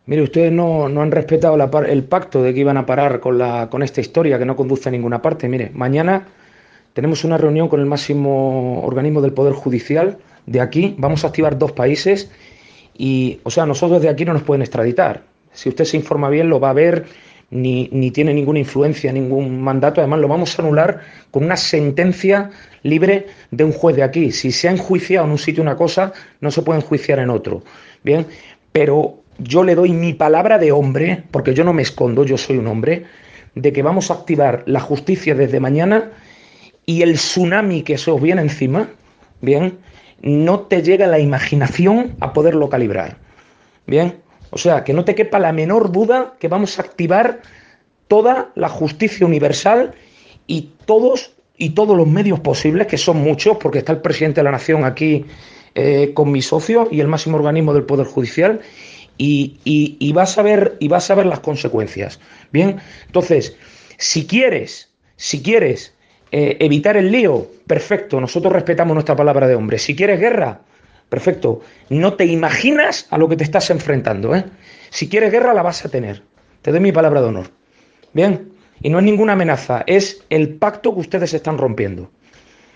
Mire, ustedes no han respetado el pacto de que iban a parar con esta historia que no conduce a ninguna parte. Mire, mañana tenemos una reunión con el máximo organismo del Poder Judicial de aquí. Vamos a activar dos países y, o sea, nosotros de aquí no nos pueden extraditar. Si usted se informa bien, lo va a ver, ni tiene ninguna influencia, ningún mandato. Además, lo vamos a anular con una sentencia libre de un juez de aquí. Si se ha enjuiciado en un sitio una cosa, no se puede enjuiciar en otro. Bien, pero yo le doy mi palabra de hombre, porque yo no me escondo, yo soy un hombre, de que vamos a activar la justicia desde mañana y el tsunami que se os viene encima, bien, no te llega la imaginación a poderlo calibrar. Bien, o sea, que no te quepa la menor duda que vamos a activar toda la justicia universal y todos los medios posibles, que son muchos, porque está el presidente de la Nación aquí con mi socio y el máximo organismo del Poder Judicial, y vas a ver las consecuencias. Bien, entonces, si quieres evitar el lío, perfecto, nosotros respetamos nuestra palabra de hombre. Si quieres guerra, perfecto. No te imaginas a lo que te estás enfrentando, ¿eh? Si quieres guerra, la vas a tener. Te doy mi palabra de honor. Bien. Y no es ninguna amenaza, es el pacto que ustedes están rompiendo.